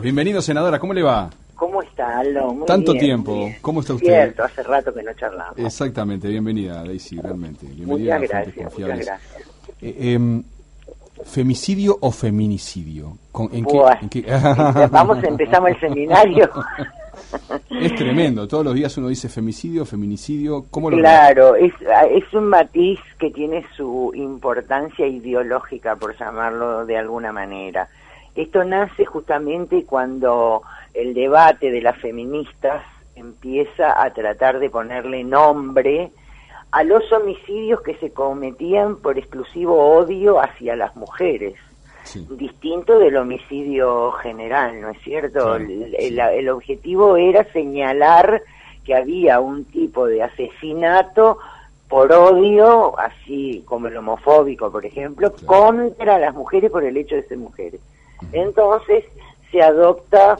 Bienvenido, senadora, ¿cómo le va? ¿Cómo está, Aldo? Muy Tanto bien, tiempo, muy bien. ¿cómo está usted? Cierto, hace rato que no charlamos. Exactamente, bienvenida, Daisy, realmente. Bienvenida Muchas a Fuentes gracias, Confiables. muchas gracias. ¿Femicidio o feminicidio? Bueno, empezamos el seminario. Es tremendo, todos los días uno dice femicidio, feminicidio, ¿cómo lo Claro, es un matiz que tiene su importancia ideológica, por llamarlo de alguna manera. Esto nace justamente cuando el debate de las feministas empieza a tratar de ponerle nombre a los homicidios que se cometían por exclusivo odio hacia las mujeres, sí, distinto del homicidio general, ¿no es cierto? Claro, el objetivo era señalar que había un tipo de asesinato por odio, así como el homofóbico, por ejemplo, claro, contra las mujeres por el hecho de ser mujeres. Entonces se adopta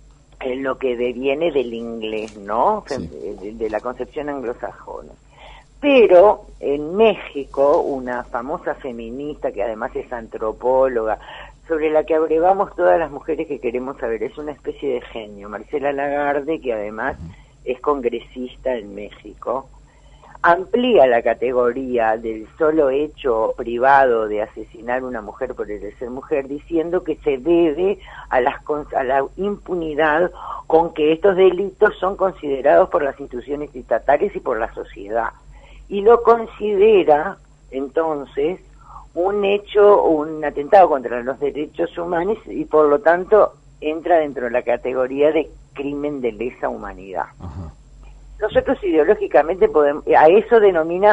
lo que deviene del inglés, ¿no? Sí. De la concepción anglosajona. Pero en México, una famosa feminista que además es antropóloga, sobre la que abrevamos todas las mujeres que queremos saber, es una especie de genio, Marcela Lagarde, que además es congresista en México, amplía la categoría del solo hecho privado de asesinar a una mujer por el de ser mujer, diciendo que se debe a la impunidad con que estos delitos son considerados por las instituciones estatales y por la sociedad. Y lo considera, entonces, un hecho, un atentado contra los derechos humanos y por lo tanto entra dentro de la categoría de crimen de lesa humanidad. Ajá. Nosotros ideológicamente a eso denomina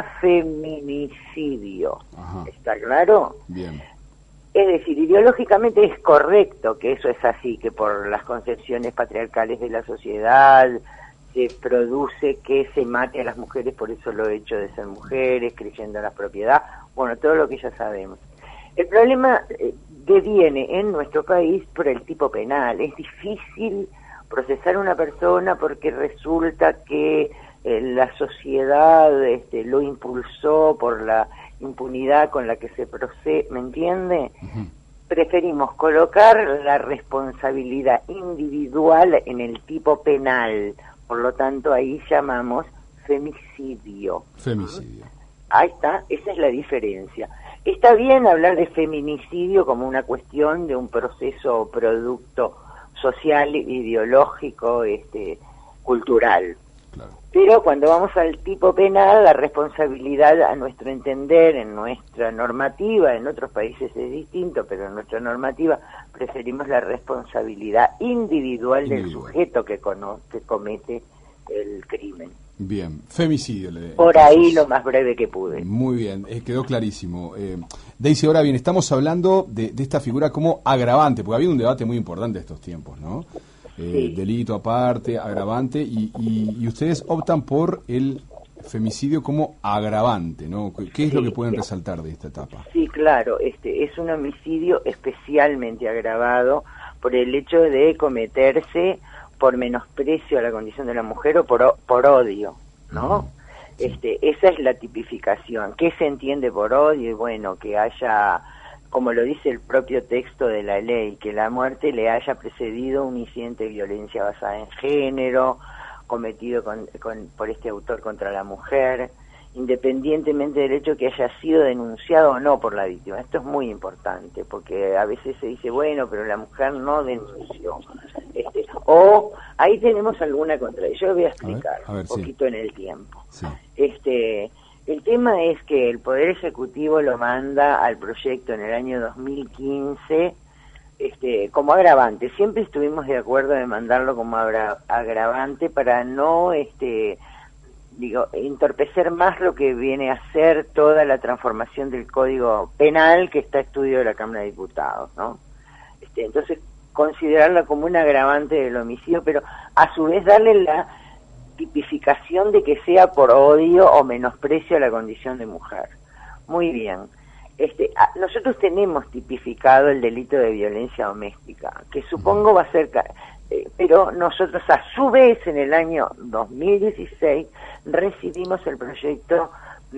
feminicidio. Ajá. ¿Está claro? Bien. Es decir, ideológicamente es correcto que eso es así, que por las concepciones patriarcales de la sociedad se produce que se mate a las mujeres por el solo hecho de ser mujeres, creyendo en la propiedad, bueno, todo lo que ya sabemos. El problema deviene en nuestro país por el tipo penal. Es difícil procesar a una persona porque resulta que la sociedad lo impulsó por la impunidad con la que se procede, ¿me entiende? Uh-huh. Preferimos colocar la responsabilidad individual en el tipo penal, por lo tanto ahí llamamos femicidio. Femicidio. Ahí está, esa es la diferencia. Está bien hablar de feminicidio como una cuestión de un proceso o producto social, ideológico, cultural. Claro. Pero cuando vamos al tipo penal, la responsabilidad, a nuestro entender, en nuestra normativa, en otros países es distinto, pero en nuestra normativa preferimos la responsabilidad individual del sujeto que comete el crimen. Bien, femicidio. Por ahí lo más breve que pude. Muy bien, quedó clarísimo. Daisy, ahora bien, estamos hablando de esta figura como agravante, porque ha habido un debate muy importante estos tiempos, ¿no? Sí. Delito aparte, agravante, y ustedes optan por el femicidio como agravante, ¿no? ¿Qué es lo que pueden resaltar de esta etapa? Sí, claro, es un homicidio especialmente agravado por el hecho de cometerse por menosprecio a la condición de la mujer o por odio, ¿no? Sí. Esa es la tipificación. ¿Qué se entiende por odio? Y bueno, que haya, como lo dice el propio texto de la ley, que la muerte le haya precedido un incidente de violencia basada en género, cometido por este autor contra la mujer, independientemente del hecho que haya sido denunciado o no por la víctima. Esto es muy importante, porque a veces se dice, bueno, pero la mujer no denunció. O ahí tenemos alguna contradicción. Yo lo voy a explicar un poquito sí. En el tiempo. Sí. El tema es que el Poder Ejecutivo lo manda al proyecto en el año 2015 como agravante. Siempre estuvimos de acuerdo de mandarlo como agravante para no entorpecer más lo que viene a ser toda la transformación del Código Penal que está a estudio de la Cámara de Diputados, ¿no? Entonces, considerarla como un agravante del homicidio, pero a su vez darle la tipificación de que sea por odio o menosprecio a la condición de mujer. Muy bien. Nosotros tenemos tipificado el delito de violencia doméstica, que supongo va a ser... pero nosotros a su vez en el año 2016 recibimos el proyecto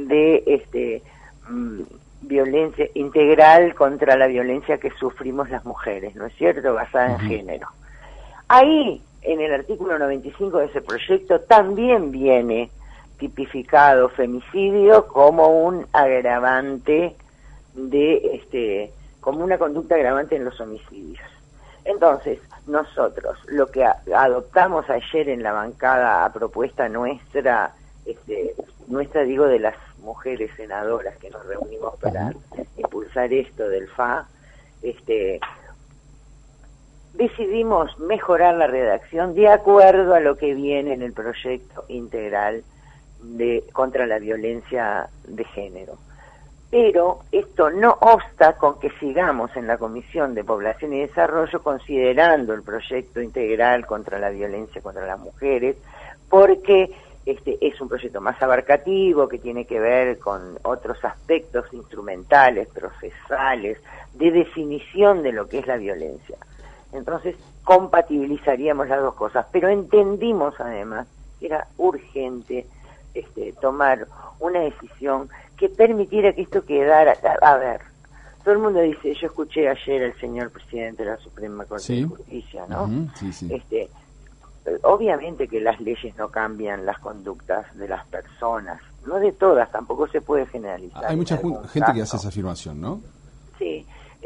de violencia integral contra la violencia que sufrimos las mujeres, ¿no es cierto?, basada en género. Ahí, en el artículo 95 de ese proyecto, también viene tipificado femicidio como un agravante como una conducta agravante en los homicidios. Entonces, nosotros, lo que adoptamos ayer en la bancada a propuesta nuestra, digo, de las mujeres senadoras que nos reunimos para impulsar esto del FA, decidimos mejorar la redacción de acuerdo a lo que viene en el proyecto integral contra la violencia de género. Pero esto no obsta con que sigamos en la Comisión de Población y Desarrollo considerando el proyecto integral contra la violencia contra las mujeres, porque es un proyecto más abarcativo, que tiene que ver con otros aspectos instrumentales, procesales, de definición de lo que es la violencia. Entonces, compatibilizaríamos las dos cosas, pero entendimos además que era urgente tomar una decisión que permitiera que esto quedara. A ver, todo el mundo dice, yo escuché ayer al señor presidente de la Suprema Corte de Justicia, ¿no? Sí. Obviamente que las leyes no cambian las conductas de las personas, no de todas, tampoco se puede generalizar. Hay mucha gente que hace esa afirmación, ¿no? Sí,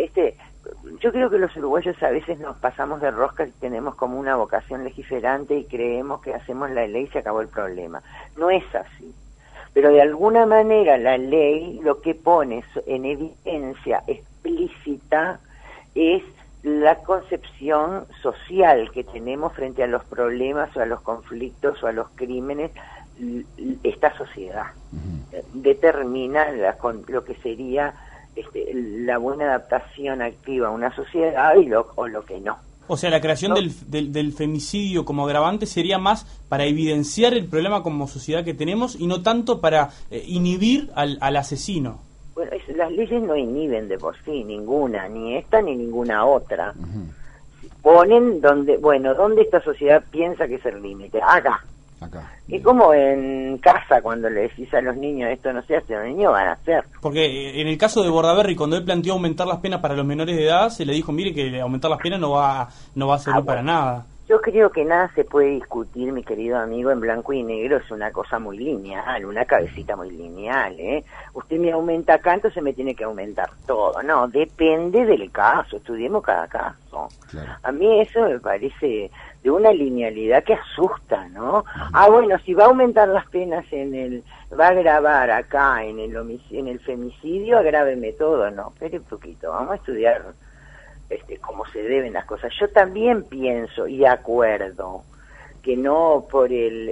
yo creo que los uruguayos a veces nos pasamos de rosca y tenemos como una vocación legiferante y creemos que hacemos la ley y se acabó el problema. No es así. Pero de alguna manera la ley lo que pone en evidencia explícita es la concepción social que tenemos frente a los problemas o a los conflictos o a los crímenes. Esta sociedad determina lo que sería la buena adaptación activa a una sociedad o lo que no. O sea, la creación del femicidio como agravante sería más para evidenciar el problema como sociedad que tenemos y no tanto para inhibir al asesino. Bueno, las leyes no inhiben de por sí ninguna, ni esta ni ninguna otra. Ponen donde esta sociedad piensa que es el límite. Acá. Y como en casa, cuando le decís a los niños esto no se hace, los niños van a hacer. Porque en el caso de Bordaberry, cuando él planteó aumentar las penas para los menores de edad, se le dijo, mire que aumentar las penas no va a servir para nada. Yo creo que nada se puede discutir, mi querido amigo, en blanco y negro. Es una cosa muy lineal, una cabecita muy lineal, ¿eh? Usted me aumenta acá, entonces me tiene que aumentar todo. No, depende del caso, estudiemos cada caso. Claro. A mí eso me parece de una linealidad que asusta, ¿no? Bueno, si va a aumentar las penas va a agravar acá en el femicidio, agráveme todo. No, espere un poquito, vamos a estudiar cómo se deben las cosas. Yo también pienso y acuerdo que no por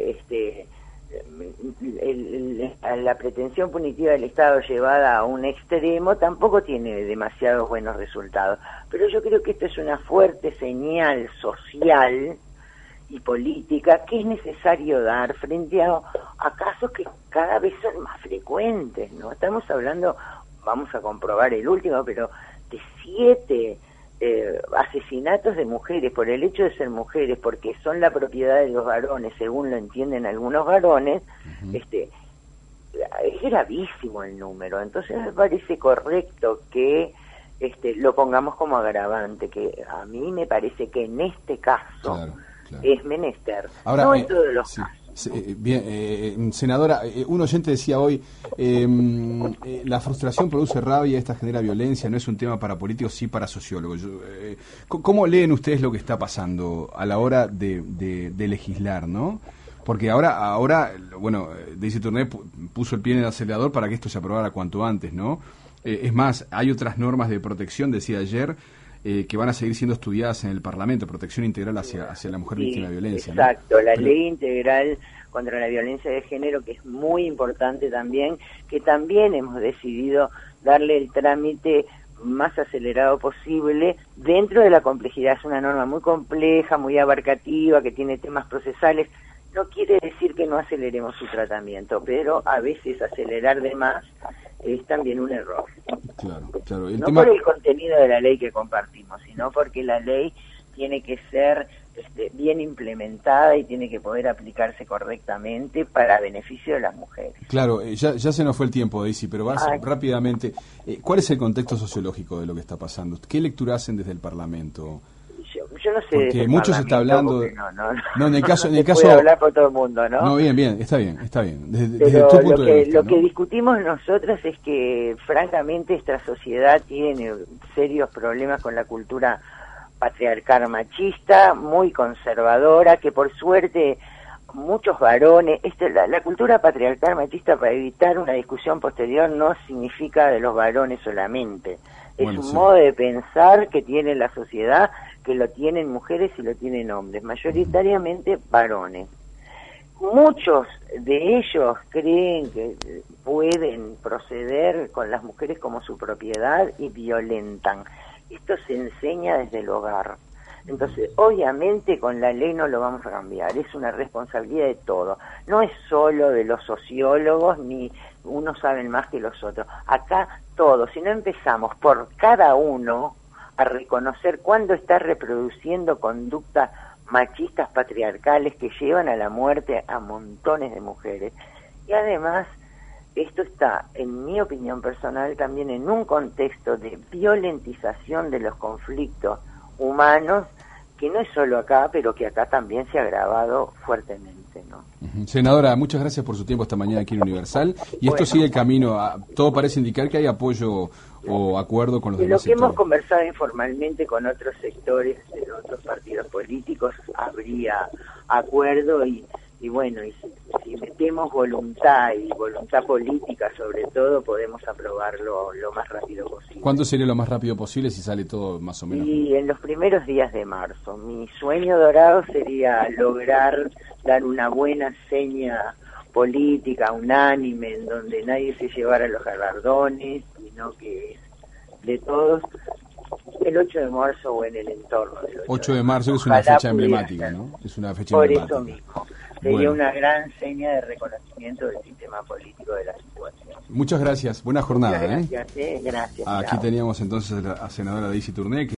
la pretensión punitiva del Estado llevada a un extremo tampoco tiene demasiados buenos resultados, pero yo creo que esto es una fuerte señal social y política que es necesario dar frente a casos que cada vez son más frecuentes, ¿no? Estamos hablando, vamos a comprobar el último, pero de 7 asesinatos de mujeres por el hecho de ser mujeres, porque son la propiedad de los varones, según lo entienden algunos varones. Es gravísimo el número. Entonces me parece correcto que lo pongamos como agravante, que a mí me parece que en este caso es menester. Ahora, no en todos los casos. Bien, senadora, un oyente decía hoy, la frustración produce rabia, esta genera violencia, no es un tema para políticos, sí para sociólogos. ¿Cómo leen ustedes lo que está pasando a la hora de legislar, no? Porque ahora bueno, Daisy Tourné puso el pie en el acelerador para que esto se aprobara cuanto antes, ¿no? Es más, hay otras normas de protección, decía ayer, que van a seguir siendo estudiadas en el Parlamento, protección integral hacia la mujer víctima de violencia. Exacto, ¿no? La ley integral contra la violencia de género, que es muy importante también, que también hemos decidido darle el trámite más acelerado posible dentro de la complejidad. Es una norma muy compleja, muy abarcativa, que tiene temas procesales. No quiere decir que no aceleremos su tratamiento, pero a veces acelerar de más es también un error. Claro. No por el contenido de la ley que compartimos, sino porque la ley tiene que ser bien implementada y tiene que poder aplicarse correctamente para beneficio de las mujeres. Claro, ya se nos fue el tiempo, Daisy, pero rápidamente, ¿cuál es el contexto sociológico de lo que está pasando? ¿Qué lectura hacen desde el Parlamento? yo no sé. Porque mucho se está hablando. No, en el caso. Puede hablar por todo el mundo, ¿no? No, bien, está bien. Desde tu punto de vista. Lo que discutimos nosotros es que, francamente, esta sociedad tiene serios problemas con la cultura patriarcal machista, muy conservadora, que por suerte muchos varones, la cultura patriarcal machista, para evitar una discusión posterior, no significa de los varones solamente. Es un modo de pensar que tiene la sociedad, que lo tienen mujeres y lo tienen hombres, mayoritariamente varones. Muchos de ellos creen que pueden proceder con las mujeres como su propiedad y violentan. Esto se enseña desde el hogar. Entonces, obviamente con la ley no lo vamos a cambiar, es una responsabilidad de todo. No es solo de los sociólogos, ni unos saben más que los otros. Acá todos, si no empezamos por cada uno a reconocer cuándo está reproduciendo conductas machistas patriarcales que llevan a la muerte a montones de mujeres. Y además, esto está, en mi opinión personal, también en un contexto de violentización de los conflictos humanos, que no es solo acá, pero que acá también se ha agravado fuertemente, ¿no? Senadora, muchas gracias por su tiempo esta mañana aquí en Universal. Y esto sigue el camino, todo parece indicar que hay apoyo o acuerdo con los demás sectores. Lo que hemos conversado informalmente con otros sectores de otros partidos políticos, habría acuerdo y bueno, y si metemos voluntad y voluntad política sobre todo, podemos aprobarlo lo más rápido posible. ¿Cuándo sería lo más rápido posible si sale todo más o menos? Y en los primeros días de marzo. Mi sueño dorado sería lograr dar una buena seña política, unánime, en donde nadie se llevara los galardones, sino que es de todos, el 8 de marzo o en el entorno del 8 de marzo es una fecha emblemática, ¿no? Es una fecha emblemática. Por eso mismo. Sería una gran seña de reconocimiento del sistema político de la situación. Muchas gracias. Buena jornada. Muchas gracias, gracias. Aquí teníamos entonces a la senadora Daisy Tourné.